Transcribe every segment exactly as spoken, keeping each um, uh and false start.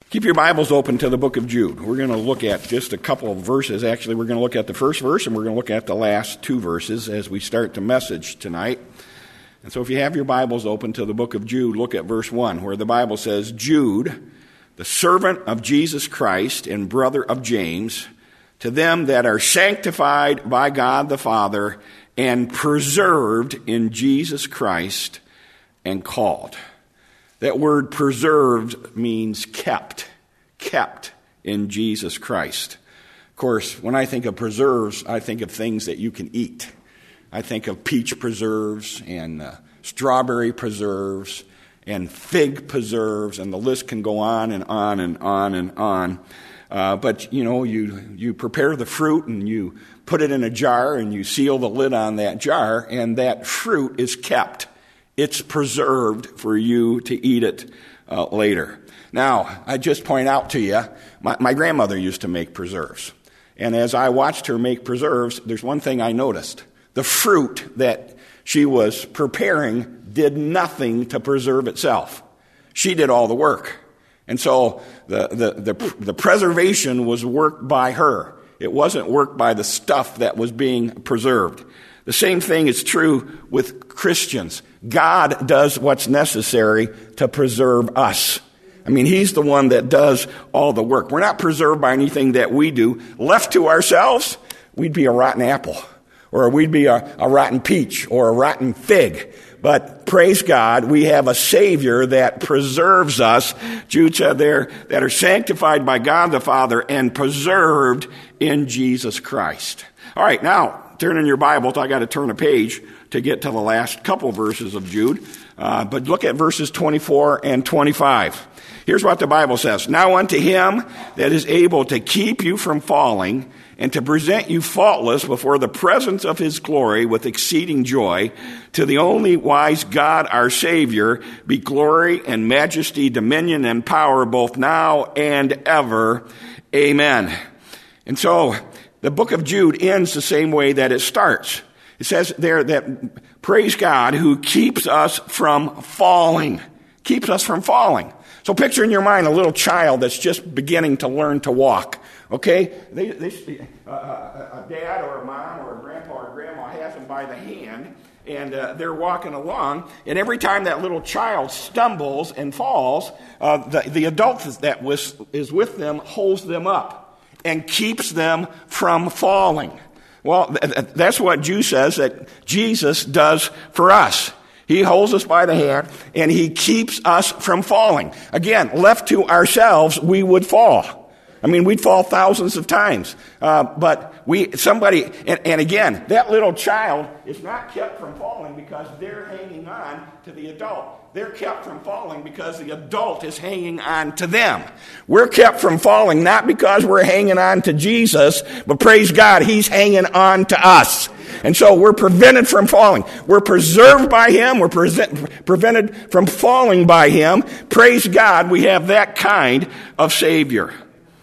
Keep your Bibles open to the book of Jude. We're going to look at just a couple of verses. Actually, we're going to look at the first verse, and we're going to look at the last two verses as we start the message tonight. And so if you have your Bibles open to the book of Jude, look at verse one, where the Bible says, Jude, the servant of Jesus Christ and brother of James, to them that are sanctified by God the Father and preserved in Jesus Christ and called. That word preserved means kept, kept in Jesus Christ. Of course, when I think of preserves, I think of things that you can eat. I think of peach preserves and uh, strawberry preserves and fig preserves, and the list can go on and on and on and on. Uh, but, you know, you, you prepare the fruit and you put it in a jar and you seal the lid on that jar, and that fruit is kept. It's preserved for you to eat it uh, later. Now, I just point out to you, my, my grandmother used to make preserves. And as I watched her make preserves, there's one thing I noticed. The fruit that she was preparing did nothing to preserve itself. She did all the work. And so the, the, the, the preservation was worked by her. It wasn't worked by the stuff that was being preserved. The same thing is true with Christians. God does what's necessary to preserve us. I mean, He's the one that does all the work. We're not preserved by anything that we do. Left to ourselves, we'd be a rotten apple, or we'd be a, a rotten peach, or a rotten fig. But praise God, we have a Savior that preserves us. Jude said there, that are sanctified by God the Father and preserved in Jesus Christ. All right, now, turn in your Bible. I got to turn a page to get to the last couple verses of Jude. Uh, but look at verses twenty-four and twenty-five. Here's what the Bible says. Now unto Him that is able to keep you from falling and to present you faultless before the presence of His glory with exceeding joy, to the only wise God our Savior, be glory and majesty, dominion and power both now and ever. Amen. And so the book of Jude ends the same way that it starts. It says there that praise God who keeps us from falling. Keeps us from falling. So picture in your mind a little child that's just beginning to learn to walk. Okay? They, they, uh, a dad or a mom or a grandpa or grandma has them by the hand, and uh, they're walking along, and every time that little child stumbles and falls, uh, the, the adult that was, is with them holds them up and keeps them from falling. Well, that's what Jude says that Jesus does for us. He holds us by the hand, and He keeps us from falling. Again, left to ourselves, we would fall. I mean, we'd fall thousands of times. Uh, but we, somebody, and, and again, that little child is not kept from falling because they're hanging on to the adult. They're kept from falling because the adult is hanging on to them. We're kept from falling not because we're hanging on to Jesus, but praise God, He's hanging on to us. And so we're prevented from falling. We're preserved by Him. We're pre- prevented from falling by Him. Praise God, we have that kind of Savior.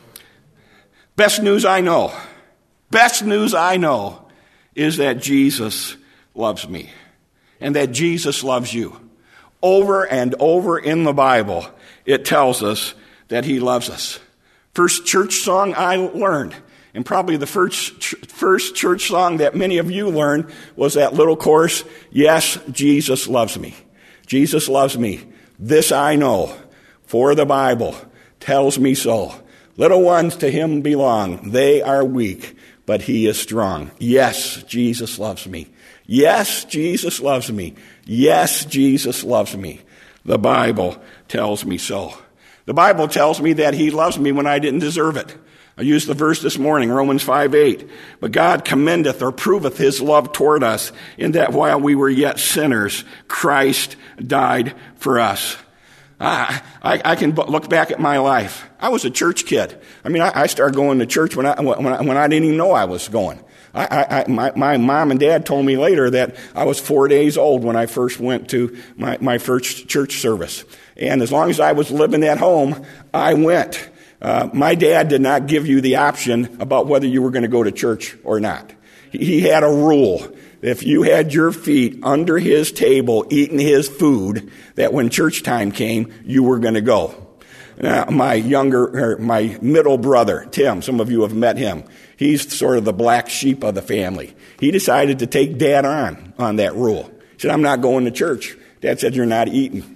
Best news I know, best news I know is that Jesus loves me and that Jesus loves you. Over and over in the Bible, it tells us that He loves us. First church song I learned, and probably the first first church song that many of you learned, was that little chorus, yes, Jesus loves me. Jesus loves me. This I know, for the Bible tells me so. Little ones to Him belong. They are weak, but He is strong. Yes, Jesus loves me. Yes, Jesus loves me. Yes, Jesus loves me. The Bible tells me so. The Bible tells me that He loves me when I didn't deserve it. I used the verse this morning, Romans five eight. But God commendeth or proveth His love toward us, in that while we were yet sinners, Christ died for us. I, I, I can look back at my life. I was a church kid. I mean, I, I started going to church when I, when I, when I didn't even know I was going. I, I, my, my mom and dad told me later that I was four days old when I first went to my, my first church service. And as long as I was living at home, I went. Uh, my dad did not give you the option about whether you were going to go to church or not. He, he had a rule. If you had your feet under his table eating his food, that when church time came, you were going to go. uh, my younger, or my middle brother, Tim, some of you have met him. He's sort of the black sheep of the family. He decided to take Dad on, on that rule. He said, I'm not going to church. Dad said, you're not eating.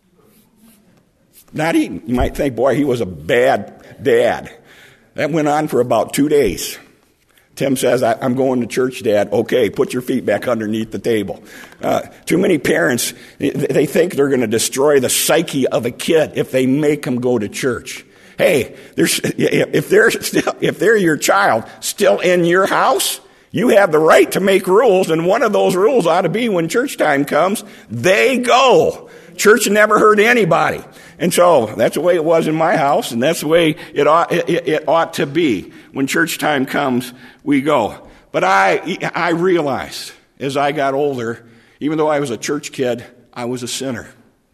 Not eating. You might think, boy, he was a bad dad. That went on for about two days. Tim says, I, I'm going to church, Dad. Okay, put your feet back underneath the table. Uh, too many parents, they think they're going to destroy the psyche of a kid if they make them go to church. Hey, there's, if they're still, if they're your child still in your house, you have the right to make rules, and one of those rules ought to be when church time comes, they go. Church never hurt anybody. And so that's the way it was in my house, and that's the way it ought, it, it ought to be. When church time comes, we go. But I, I realized as I got older, even though I was a church kid, I was a sinner.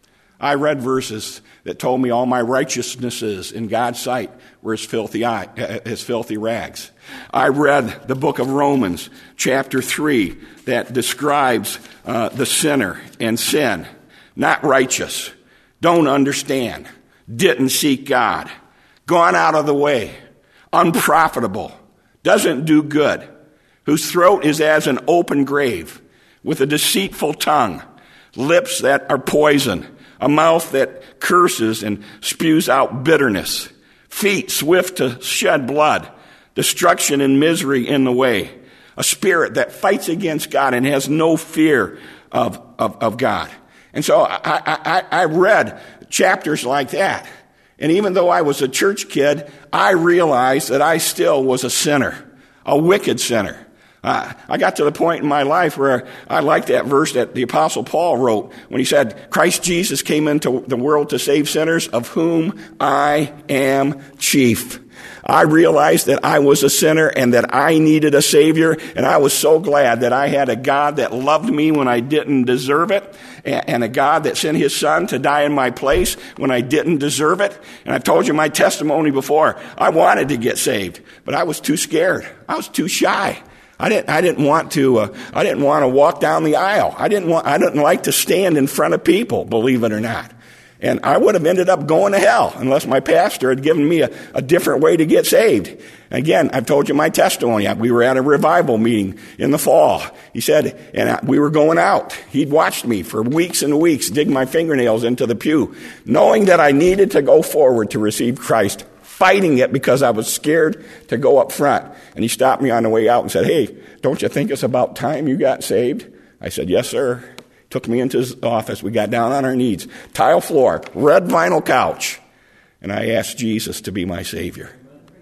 I read verses that told me all my righteousnesses in God's sight were as filthy, eye, as filthy rags. I read the book of Romans, chapter three, that describes uh, the sinner and sin. Not righteous, don't understand, didn't seek God, gone out of the way, unprofitable, doesn't do good, whose throat is as an open grave, with a deceitful tongue, lips that are poison, a mouth that curses and spews out bitterness, feet swift to shed blood, destruction and misery in the way, a spirit that fights against God and has no fear of, of, of God. And so I, I, I read chapters like that. And even though I was a church kid, I realized that I still was a sinner, a wicked sinner. Uh, I got to the point in my life where I liked that verse that the Apostle Paul wrote when he said, Christ Jesus came into the world to save sinners, of whom I am chief. I realized that I was a sinner and that I needed a Savior, and I was so glad that I had a God that loved me when I didn't deserve it, and a God that sent His Son to die in my place when I didn't deserve it. And I've told you my testimony before. I wanted to get saved, but I was too scared. I was too shy. I didn't. I didn't want to. Uh, I didn't want to walk down the aisle. I didn't want. I didn't like to stand in front of people. Believe it or not, and I would have ended up going to hell unless my pastor had given me a, a different way to get saved. Again, I've told you my testimony. We were at a revival meeting in the fall. He said, and we were going out. He'd watched me for weeks and weeks dig my fingernails into the pew, knowing that I needed to go forward to receive Christ. Fighting it because I was scared to go up front. And he stopped me on the way out and said, hey, don't you think it's about time you got saved? I said, yes, sir. Took me into his office. We got down on our knees. Tile floor, red vinyl couch. And I asked Jesus to be my Savior.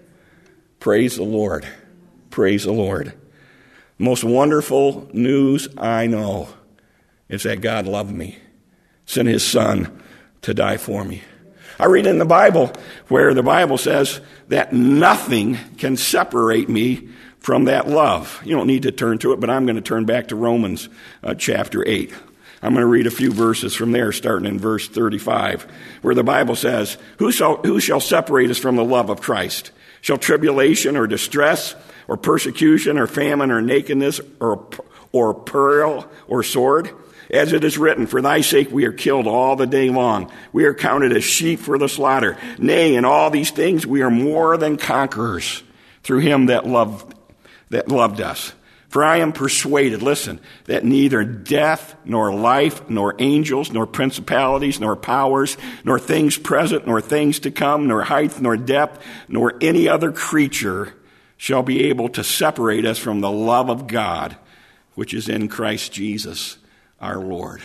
Praise the Lord. Praise the Lord. The most wonderful news I know is that God loved me, sent His Son to die for me. I read in the Bible where the Bible says that nothing can separate me from that love. You don't need to turn to it, but I'm going to turn back to Romans uh, chapter eight. I'm going to read a few verses from there, starting in verse thirty-five, where the Bible says, Who shall, who shall separate us from the love of Christ? Shall tribulation or distress or persecution or famine or nakedness or, or peril or sword? As it is written, for thy sake we are killed all the day long. We are counted as sheep for the slaughter. Nay, in all these things we are more than conquerors through him that loved, that loved us. For I am persuaded, listen, that neither death, nor life, nor angels, nor principalities, nor powers, nor things present, nor things to come, nor height, nor depth, nor any other creature shall be able to separate us from the love of God, which is in Christ Jesus our Lord.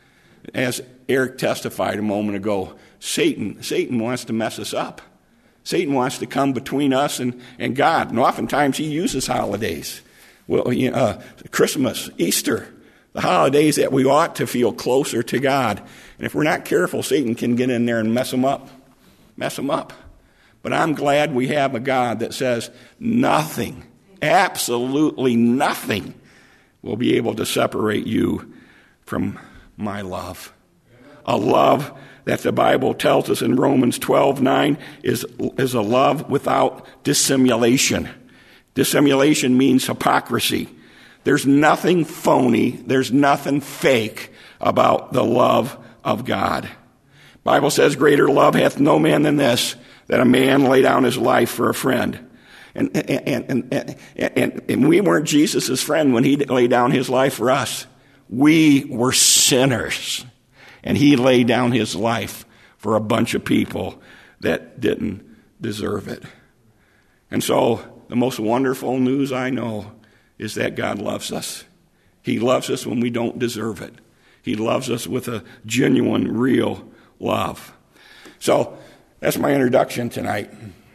As Eric testified a moment ago, Satan, Satan wants to mess us up. Satan wants to come between us and, and God. And oftentimes he uses holidays. Well, you know, uh, Christmas, Easter, the holidays that we ought to feel closer to God. And if we're not careful, Satan can get in there and mess them up. Mess them up. But I'm glad we have a God that says nothing, absolutely nothing, will be able to separate you from my love. A love that the Bible tells us in Romans twelve nine is, is a love without dissimulation. Dissimulation means hypocrisy. There's nothing phony, there's nothing fake about the love of God. Bible says, greater love hath no man than this, that a man lay down his life for a friend. And, and, and, and, and, and we weren't Jesus' friend when he laid down his life for us. We were sinners. And he laid down his life for a bunch of people that didn't deserve it. And so the most wonderful news I know is that God loves us. He loves us when we don't deserve it. He loves us with a genuine, real love. So that's my introduction tonight.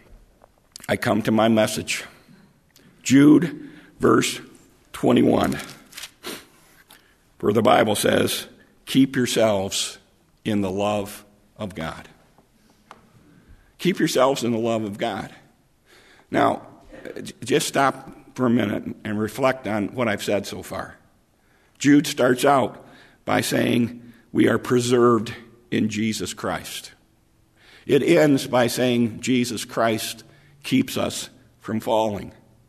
I come to my message. Jude, verse twenty-one. For the Bible says, keep yourselves in the love of God. Keep yourselves in the love of God. Now, just stop for a minute and reflect on what I've said so far. Jude starts out by saying we are preserved in Jesus Christ. It ends by saying Jesus Christ keeps us from falling.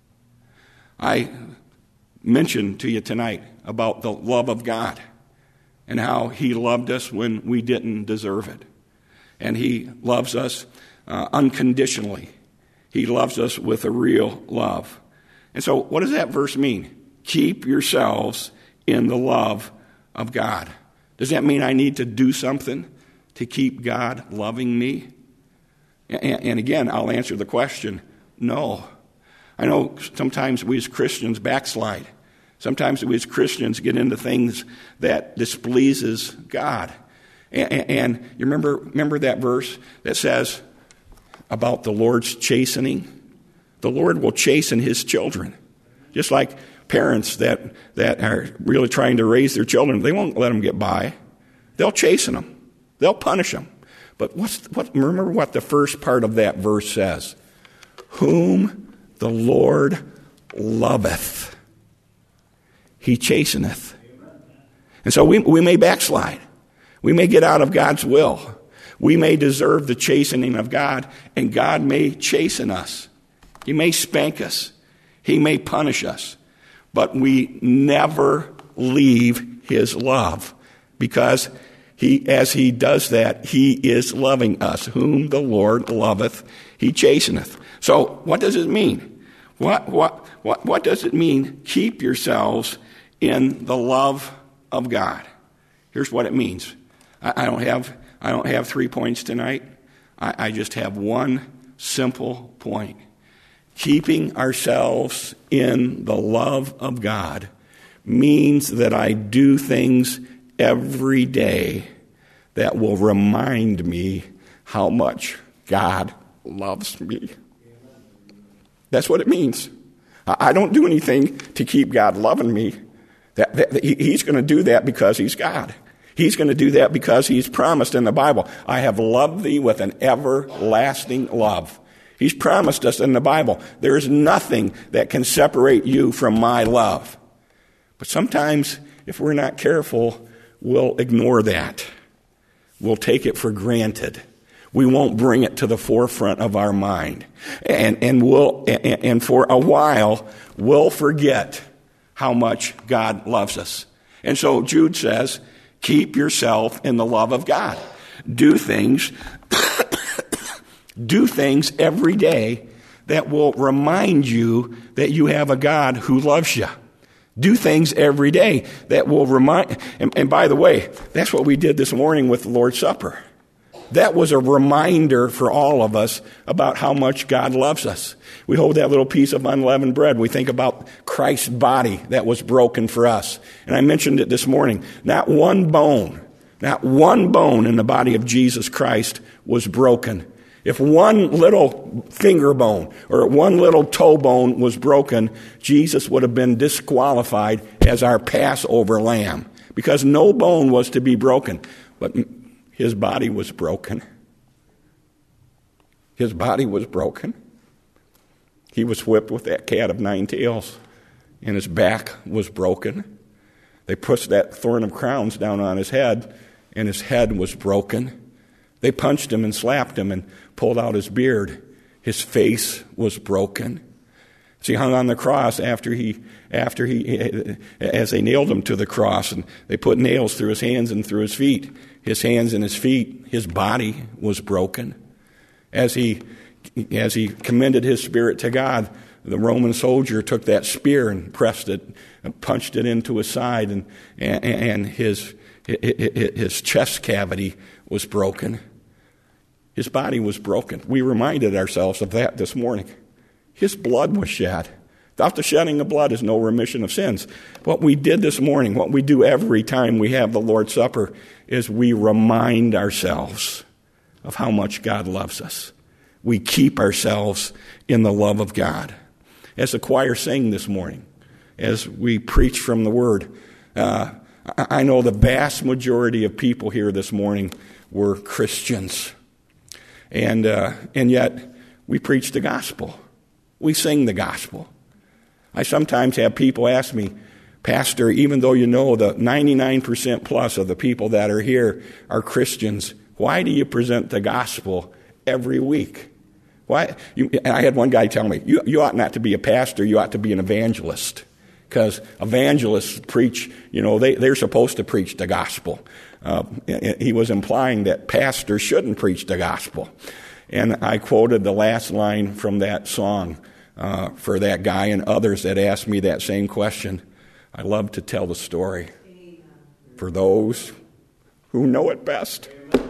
I mentioned to you tonight about the love of God and how he loved us when we didn't deserve it. And he loves us uh, unconditionally. He loves us with a real love. And so what does that verse mean? Keep yourselves in the love of God. Does that mean I need to do something to keep God loving me? And, and again, I'll answer the question, no. I know sometimes we as Christians backslide. Sometimes we as Christians get into things that displeases God. And, and, and you remember, remember that verse that says about the Lord's chastening? The Lord will chasten his children. Just like parents that, that are really trying to raise their children, they won't let them get by. They'll chasten them. They'll punish them. But what's what? Remember what the first part of that verse says. Whom the Lord loveth, he chasteneth. And so we, we may backslide. We may get out of God's will. We may deserve the chastening of God, and God may chasten us. He may spank us. He may punish us. But we never leave his love, because he, as he does that, he is loving us. Whom the Lord loveth, he chasteneth. So what does it mean? What, what, what, what does it mean? Keep yourselves in the love of God. Here's what it means. I, I don't have I don't have three points tonight. I, I just have one simple point. Keeping ourselves in the love of God means that I do things every day that will remind me how much God loves me. That's what it means. I don't do anything to keep God loving me. That, that, he's going to do that because he's God. He's going to do that because he's promised in the Bible, I have loved thee with an everlasting love. He's promised us in the Bible, there is nothing that can separate you from my love. But sometimes, if we're not careful, we'll ignore that. We'll take it for granted. We won't bring it to the forefront of our mind. And, and, we'll, and, and for a while, we'll forget how much God loves us. And so Jude says, keep yourself in the love of God. Do things, do things every day that will remind you that you have a God who loves you. Do things every day that will remind, and, and by the way, that's what we did this morning with the Lord's Supper. That was a reminder for all of us about how much God loves us. We hold that little piece of unleavened bread. We think about Christ's body that was broken for us. And I mentioned it this morning. Not one bone, not one bone in the body of Jesus Christ was broken. If one little finger bone or one little toe bone was broken, Jesus would have been disqualified as our Passover lamb, because no bone was to be broken. But his body was broken. His body was broken. He was whipped with that cat of nine tails, and his back was broken. They pushed that thorn of crowns down on his head, and his head was broken. They punched him and slapped him and pulled out his beard. His face was broken. As he hung on the cross after he, after he, as they nailed him to the cross, and they put nails through his hands and through his feet, his hands and his feet, his body was broken. As he, as he commended his spirit to God, the Roman soldier took that spear and pressed it and punched it into his side, and, and, and his, his chest cavity was broken. His body was broken. We reminded ourselves of that this morning. His blood was shed. Without the shedding of blood is no remission of sins. What we did this morning, what we do every time we have the Lord's Supper, is we remind ourselves of how much God loves us. We keep ourselves in the love of God. As the choir sang this morning, as we preach from the Word, uh, I know the vast majority of people here this morning were Christians. And uh, and yet, we preach the gospel. We sing the gospel. I sometimes have people ask me, Pastor, even though you know the ninety-nine percent plus of the people that are here are Christians, why do you present the gospel every week? Why? You, I had one guy tell me, you, you ought not to be a pastor, you ought to be an evangelist. Because evangelists preach, you know, they, they're supposed to preach the gospel. Uh, he was implying that pastors shouldn't preach the gospel. And I quoted the last line from that song uh, for that guy and others that asked me that same question. I love to tell the story for those who know it best.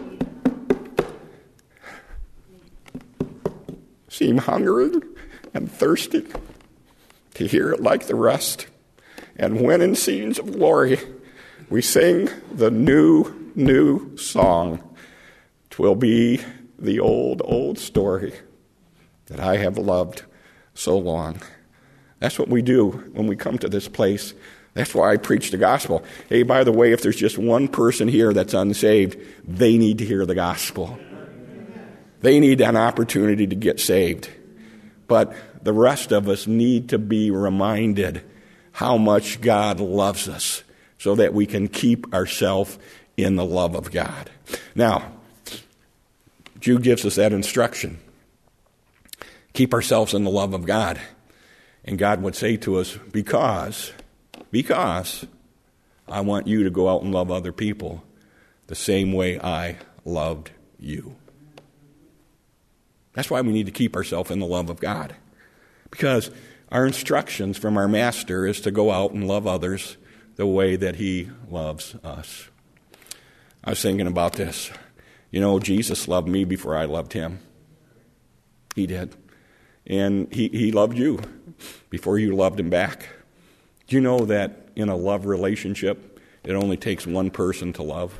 Seem hungering and thirsty to hear it like the rest. And when in scenes of glory we sing the new, new song, 'twill be the old, old story that I have loved so long. That's what we do when we come to this place. That's why I preach the gospel. Hey, by the way, if there's just one person here that's unsaved, they need to hear the gospel. They need an opportunity to get saved. But the rest of us need to be reminded how much God loves us so that we can keep ourselves in the love of God. Now, Jude gives us that instruction. Keep ourselves in the love of God. And God would say to us, because, because I want you to go out and love other people the same way I loved you. That's why we need to keep ourselves in the love of God. Because our instructions from our Master is to go out and love others the way that He loves us. I was thinking about this. You know, Jesus loved me before I loved Him. He did. And He, he loved you before you loved Him back. Do you know that in a love relationship, it only takes one person to love?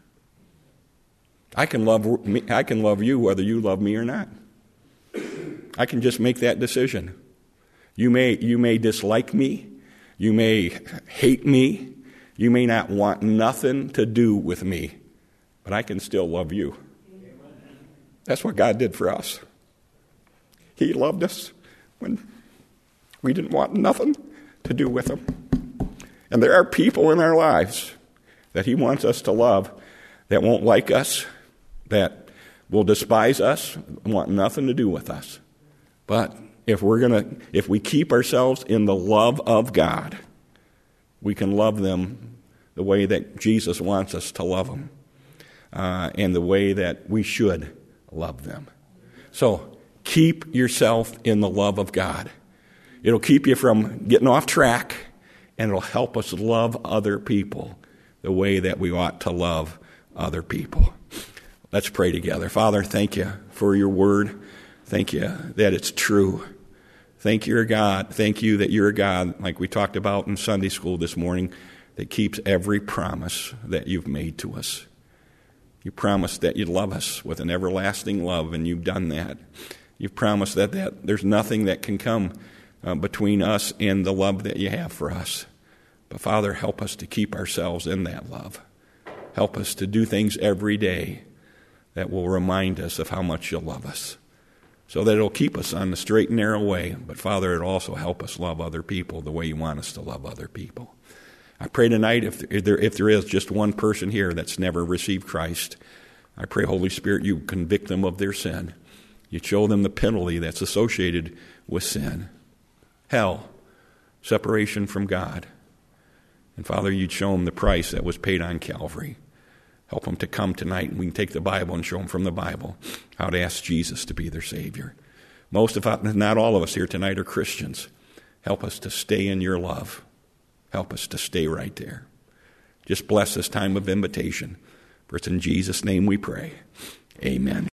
I can love me, I can love you whether you love me or not. I can just make that decision. You may you may dislike me, you may hate me, you may not want nothing to do with me, but I can still love you. That's what God did for us. He loved us when we didn't want nothing to do with Him. And there are people in our lives that He wants us to love that won't like us, that will despise us, want nothing to do with us. But if we're gonna, if we keep ourselves in the love of God, we can love them the way that Jesus wants us to love them, uh, and the way that we should love them. So keep yourself in the love of God. It'll keep you from getting off track, and it'll help us love other people the way that we ought to love other people. Let's pray together. Father, thank you for your word. Thank you that it's true. Thank you, God. Thank you that you're a God, like we talked about in Sunday school this morning, that keeps every promise that you've made to us. You promised that you'd love us with an everlasting love, and you've done that. You've promised that, that there's nothing that can come uh, between us and the love that you have for us. But Father, help us to keep ourselves in that love. Help us to do things every day that will remind us of how much you love us, so that it'll keep us on the straight and narrow way. But Father, it'll also help us love other people the way you want us to love other people. I pray tonight, if there, if there is just one person here that's never received Christ, I pray, Holy Spirit, you convict them of their sin. You show them the penalty that's associated with sin. hell, separation from God. And Father, you'd show them the price that was paid on Calvary. Help them to come tonight, and we can take the Bible and show them from the Bible how to ask Jesus to be their Savior. Most of us, not all of us here tonight, are Christians. Help us to stay in your love. Help us to stay right there. Just bless this time of invitation. For it's in Jesus' name we pray. Amen.